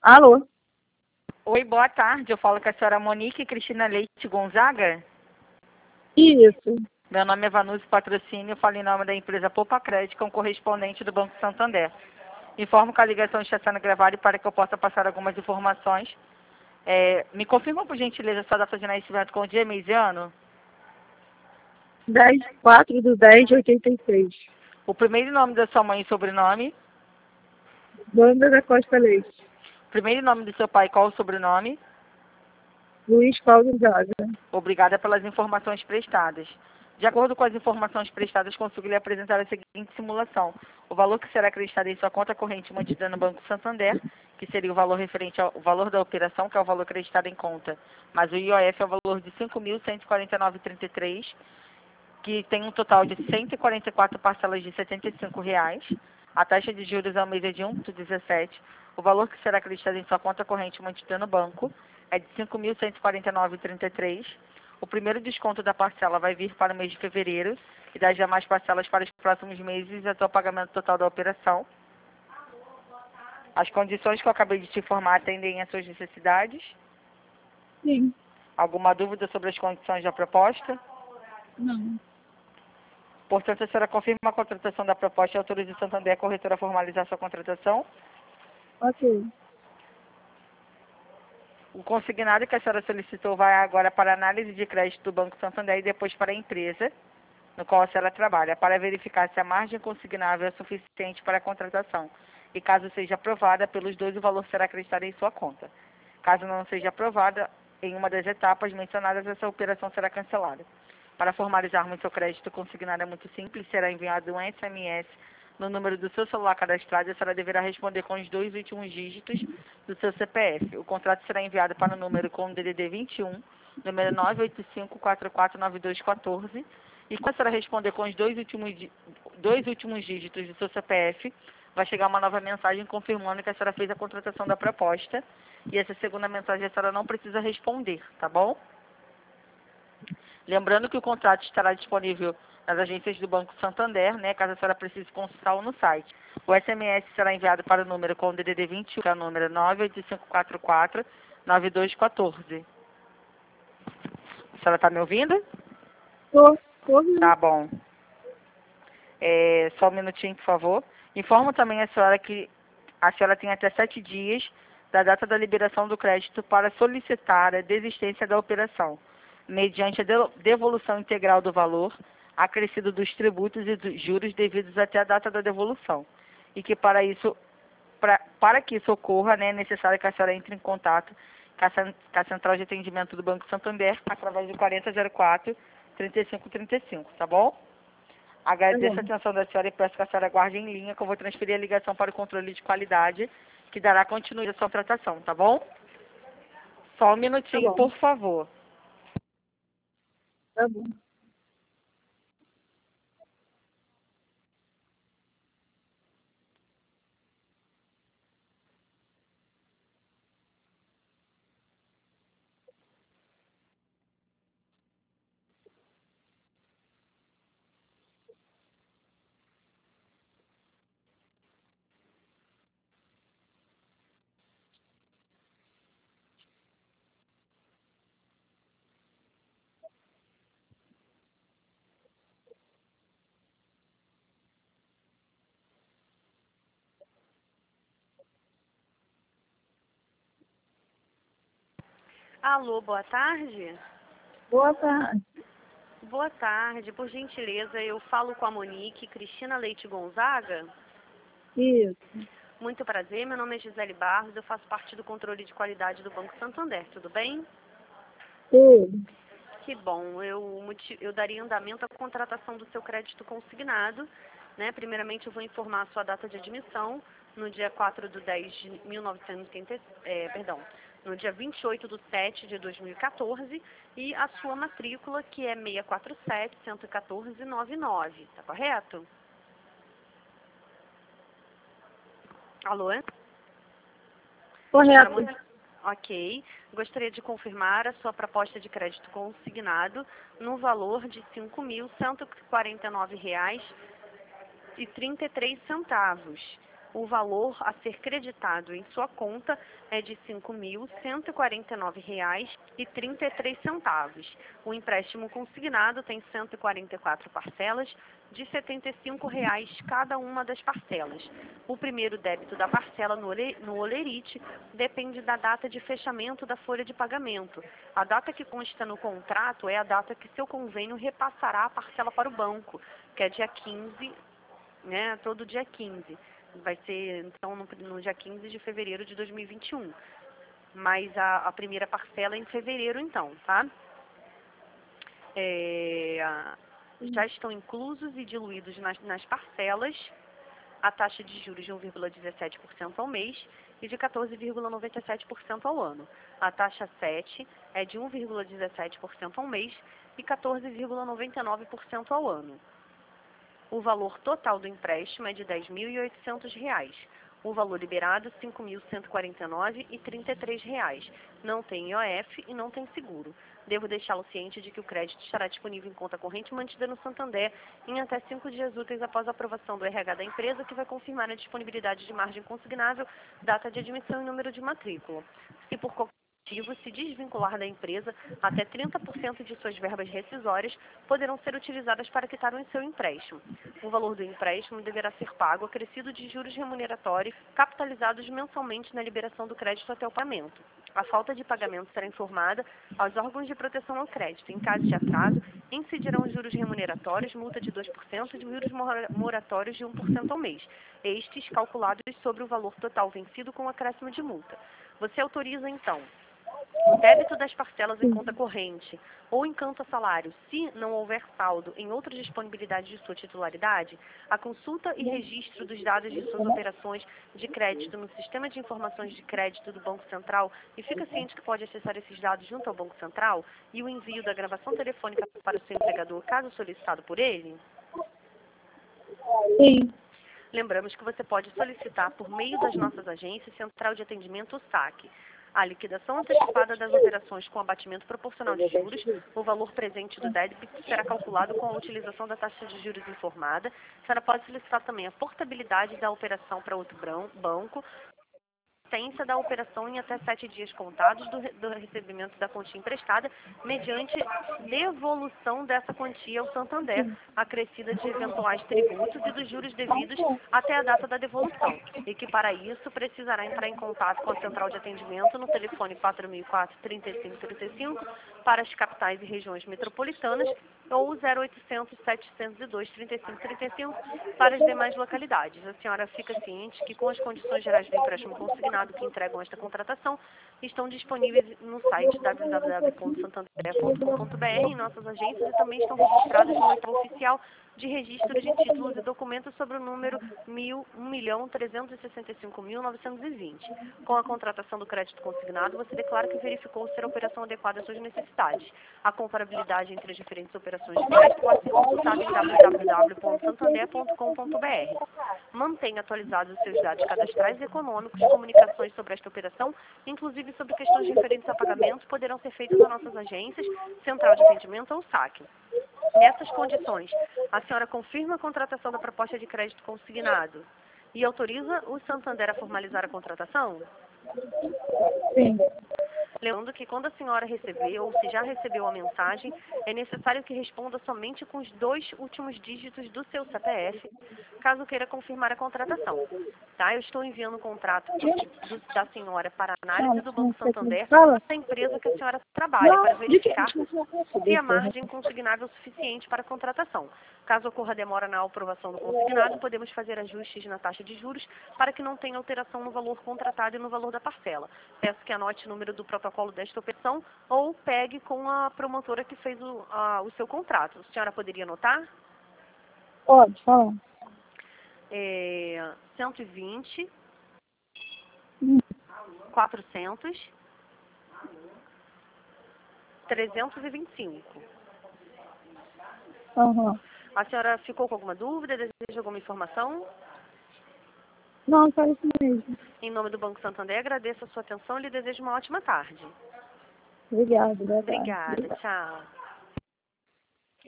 Alô? Oi, boa tarde. Eu falo com a senhora Monique Cristina Leite Gonzaga. Isso. Meu nome é Vanucci Patrocínio. Eu falo em nome da empresa Poupa Crédito, com correspondente do Banco Santander. Informo que a ligação está sendo gravada e para que eu possa passar algumas informações. Me confirma, por gentileza, sua data de nascimento com o dia, mês e ano? 10/4/10/86. O primeiro nome da sua mãe e sobrenome? Banda da Costa Leite. Primeiro nome do seu pai, qual o sobrenome? Luiz Paulo Zaga. Obrigada pelas informações prestadas. De acordo com as informações prestadas, consigo lhe apresentar a seguinte simulação. O valor que será acreditado em sua conta corrente mantida no Banco Santander, que seria o valor referente ao valor da operação, que é o valor acreditado em conta, mas o IOF é o valor de R$ 5.149,33, que tem um total de 144 parcelas de R$ 75. A taxa de juros ao mês é de 1,17. O valor que será acreditado em sua conta corrente mantida no banco é de R$ 5.149,33. O primeiro desconto da parcela vai vir para o mês de fevereiro e das demais parcelas para os próximos meses até o pagamento total da operação. As condições que eu acabei de te informar atendem às suas necessidades? Sim. Alguma dúvida sobre as condições da proposta? Não. Portanto, a senhora confirma a contratação da proposta e autoriza o Santander a corretora a formalizar sua contratação? Ok. O consignado que a senhora solicitou vai agora para a análise de crédito do Banco Santander e depois para a empresa no qual a senhora trabalha, para verificar se a margem consignável é suficiente para a contratação. E caso seja aprovada pelos dois, o valor será acreditado em sua conta. Caso não seja aprovada em uma das etapas mencionadas, essa operação será cancelada. Para formalizarmos seu crédito consignado é muito simples, será enviado um SMS no número do seu celular cadastrado e a senhora deverá responder com os dois últimos dígitos do seu CPF. O contrato será enviado para o número com o DDD 21, número 985449214, e quando a senhora responder com os dois últimos dígitos do seu CPF, vai chegar uma nova mensagem confirmando que a senhora fez a contratação da proposta, e essa segunda mensagem a senhora não precisa responder, tá bom? Lembrando que o contrato estará disponível nas agências do Banco Santander, né, caso a senhora precise consultá-lo no site. O SMS será enviado para o número com o DDD 21, que é o número 985449214. A senhora está me ouvindo? Tô ouvindo. Tá bom. Só um minutinho, por favor. Informo também a senhora que a senhora tem até 7 dias da data da liberação do crédito para solicitar a desistência da operação, mediante a devolução integral do valor, acrescido dos tributos e dos juros devidos até a data da devolução. E que para que isso ocorra, né, é necessário que a senhora entre em contato com a Central de Atendimento do Banco Santander através do 4004-3535, tá bom? Agradeço a atenção da senhora e peço que a senhora guarde em linha, que eu vou transferir a ligação para o controle de qualidade, que dará continuidade à sua tratação, tá bom? Só um minutinho, Tá bom. por favor. Tá bom. Alô, boa tarde. Boa tarde. Boa tarde, por gentileza, eu falo com a Monique Cristina Leite Gonzaga. Isso. Muito prazer, meu nome é Gisele Barros, eu faço parte do controle de qualidade do Banco Santander, tudo bem? Tudo. Que bom, eu daria andamento à contratação do seu crédito consignado, né? Primeiramente eu vou informar a sua data de admissão no dia 4/10/1980, no dia 28/7/2014 e a sua matrícula que é 647-114-99, tá correto? Alô? Senhora Correto. Monique? Ok. Gostaria de confirmar a sua proposta de crédito consignado no valor de R$ 5.149,33. O valor a ser creditado em sua conta é de R$ 5.149,33. O empréstimo consignado tem 144 parcelas de R$ 75 cada uma das parcelas. O primeiro débito da parcela no Olerite depende da data de fechamento da folha de pagamento. A data que consta no contrato é a data que seu convênio repassará a parcela para o banco, que é dia 15, né, todo dia 15. Vai ser, então, no dia 15 de fevereiro de 2021. Mas a primeira parcela é em fevereiro, então, tá? Já estão inclusos e diluídos nas parcelas a taxa de juros de 1,17% ao mês e de 14,97% ao ano. A taxa 7 é de 1,17% ao mês e 14,99% ao ano. O valor total do empréstimo é de R$ 10.800. O valor liberado, R$ 5.149,33. Não tem IOF e não tem seguro. Devo deixá-lo ciente de que o crédito estará disponível em conta corrente mantida no Santander em até 5 dias úteis após a aprovação do RH da empresa, que vai confirmar a disponibilidade de margem consignável, data de admissão e número de matrícula. Se por qualquer motivo se desvincular da empresa, até 30% de suas verbas rescisórias poderão ser utilizadas para quitar o seu empréstimo. O valor do empréstimo deverá ser pago acrescido de juros remuneratórios capitalizados mensalmente na liberação do crédito até o pagamento. A falta de pagamento será informada aos órgãos de proteção ao crédito. Em caso de atraso, incidirão juros remuneratórios, multa de 2% e juros moratórios de 1% ao mês, estes calculados sobre o valor total vencido com acréscimo de multa. Você autoriza, então, o débito das parcelas em conta corrente ou em canto a salário, se não houver saldo em outras disponibilidades de sua titularidade, a consulta e registro dos dados de suas operações de crédito no Sistema de Informações de Crédito do Banco Central, e fica ciente que pode acessar esses dados junto ao Banco Central, e o envio da gravação telefônica para o seu empregador, caso solicitado por ele? Sim. Lembramos que você pode solicitar por meio das nossas agências Central de Atendimento, o SAC, a liquidação antecipada das operações com abatimento proporcional de juros. O valor presente do débito será calculado com a utilização da taxa de juros informada. A senhora pode solicitar também a portabilidade da operação para outro banco, existência da operação em até 7 dias contados do recebimento da quantia emprestada, mediante devolução dessa quantia ao Santander, acrescida de eventuais tributos e dos juros devidos até a data da devolução, e que para isso precisará entrar em contato com a Central de Atendimento no telefone 4004-3535 para as capitais e regiões metropolitanas ou 0800-702-3535 para as demais localidades. A senhora fica ciente que com as condições gerais do empréstimo consignado que entregam esta contratação estão disponíveis no site www.santander.com.br em nossas agências, e também estão registradas no edital oficial de registro de títulos e documentos sobre o número 1.365.920. Com a contratação do crédito consignado, você declara que verificou ser a operação adequada às suas necessidades. A comparabilidade entre as diferentes operações de crédito pode ser consultada em www.santander.com.br. Mantenha atualizados os seus dados cadastrais e econômicos. Comunicações sobre esta operação, inclusive sobre questões referentes a pagamento, poderão ser feitas às nossas agências, Central de Atendimento ou SAC. Nessas condições, a senhora confirma a contratação da proposta de crédito consignado e autoriza o Santander a formalizar a contratação? Sim. Lembrando que quando a senhora receber, ou se já recebeu a mensagem, é necessário que responda somente com os 2 últimos dígitos do seu CPF, caso queira confirmar a contratação. Tá? Eu estou enviando o contrato da senhora para análise do Banco Santander, da empresa que a senhora trabalha, para verificar se a margem consignável é suficiente para a contratação. Caso ocorra demora na aprovação do consignado, podemos fazer ajustes na taxa de juros para que não tenha alteração no valor contratado e no valor da parcela. Peço que anote o número do protocolo desta operação ou pegue com a promotora que fez o seu contrato. A senhora poderia anotar? Pode, fala. 120, 400, 325. Uhum. A senhora ficou com alguma dúvida? Deseja alguma informação? Não, só isso mesmo. Em nome do Banco Santander, agradeço a sua atenção e lhe desejo uma ótima tarde. Obrigada. Obrigada, tchau.